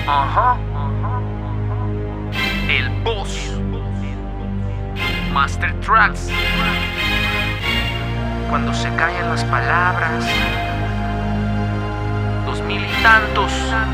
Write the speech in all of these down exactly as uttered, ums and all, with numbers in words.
Ajá. El Boss. Master Tracks. Cuando se callan las palabras. Dos mil y tantos.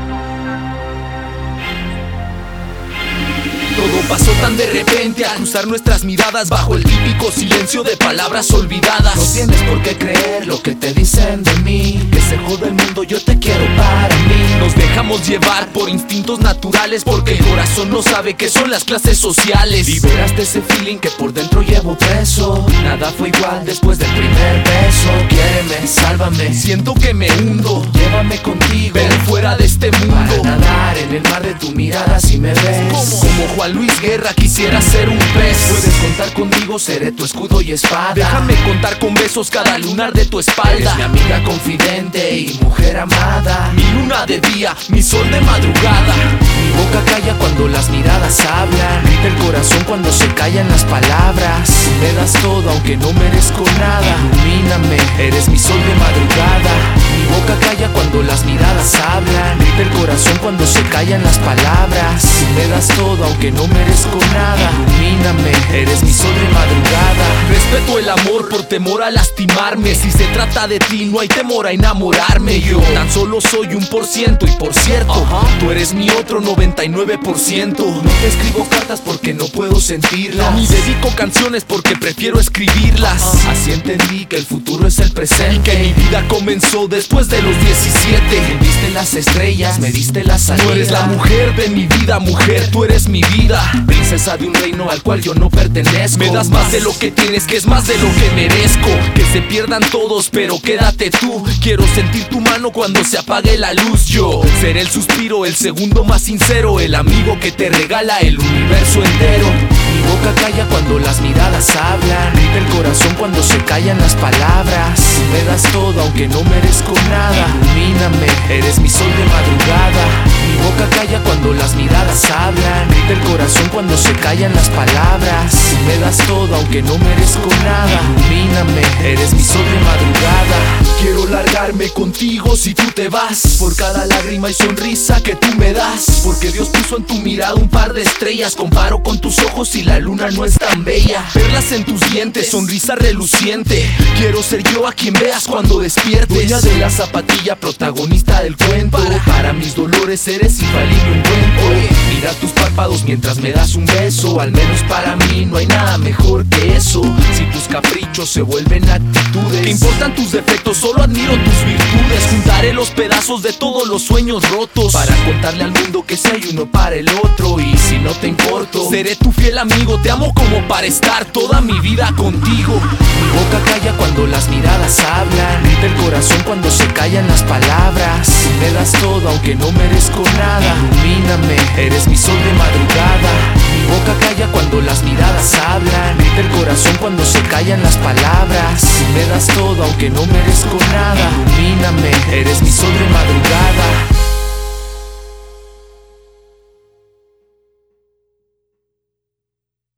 Todo pasó tan de repente al cruzar nuestras miradas bajo el típico silencio de palabras olvidadas. No tienes por qué creer lo que te dicen de mí, que se joda el mundo, yo te quiero para mí. Nos dejamos llevar por instintos naturales, porque el corazón no sabe qué son las clases sociales. Liberaste ese feeling que por dentro llevo preso. Nada fue igual después del primer beso. Quiéreme, sálvame, siento que me hundo. Llévame contigo, pero fuera de este mundo. Para nadar en el mar de tu mirada si me ves. Como, como Juan Luis Guerra quisiera ser un pez. Puedes contar conmigo, seré tu escudo y espada. Déjame contar con besos cada lunar de tu espalda. Eres mi amiga confidente y mujer amada. Mi luna de día, mi sol de madrugada. Mi boca calla cuando las miradas hablan. Grita el corazón cuando se callan las palabras. Me das todo aunque no merezco nada. Ilumíname, eres mi sol de madrugada. Mi boca calla cuando las miradas hablan. Grita el corazón cuando se callan las palabras. Me das todo aunque no merezco nada. Ilumíname, eres mi sol de madrugada. Respeto el amor por temor a lastimarme. Si se trata de ti no hay temor a enamorarme. Yo tan solo soy un por ciento y por cierto, uh-huh, tú eres mi otro noventa y nueve por ciento. No te escribo cartas porque no puedo sentirlas, ni dedico canciones porque prefiero escribirlas. uh-huh. Así entendí que el futuro es el presente, y que mi vida comenzó después de los diecisiete. Me diste las estrellas, me diste la salida. Tú eres la mujer de mi vida, mujer, tú eres mi vida. Princesa de un reino al cual yo no pertenezco. Me das más de lo que tienes, que es más de lo que merezco. Que se pierdan todos, pero quédate tú. Quiero sentir tu mano cuando se apague la luz. Yo seré el suspiro, el segundo más sincero, el amigo que te regala el universo entero. Mi boca calla cuando las miradas hablan. Grita el corazón cuando se callan las palabras. Me das todo aunque no merezco nada. Ilumíname, eres mi sol de madrugada. Mi boca calla cuando las miradas hablan. Grita el corazón cuando se callan las palabras. Me das todo aunque no merezco nada. Ilumíname, eres mi sol de madrugada. Quiero largarme contigo si tú te vas, por cada lágrima y sonrisa que tú me das. Porque Dios puso en tu mirada un par de estrellas. Comparo con tus ojos y la luna no es tan bella. Perlas en tus dientes, sonrisa reluciente. Quiero ser yo a quien veas cuando despiertes. Dueña de la zapatilla, protagonista del cuento. Para, para mis dolores eres infalible un cuento. Mira tus párpados mientras me das un beso. Al menos para mí no hay nada mejor que eso. Si tus caprichos se vuelven actitudes, ¿qué importan tus defectos? Solo admiro tus virtudes. Juntaré los pedazos de todos los sueños rotos para contarle al mundo que si hay uno para el otro. Y si no te importo, seré tu fiel amigo. Te amo como para estar toda mi vida contigo. Mi boca calla cuando las miradas hablan. Grita el corazón cuando se callan las palabras. Me das todo aunque no merezco nada. Ilumíname, eres mi sol de madrugada. Mi boca calla cuando las miradas hablan. Grita el corazón cuando se callan las palabras. Me das todo aunque no merezco nada. Ilumíname, eres mi sol de madrugada.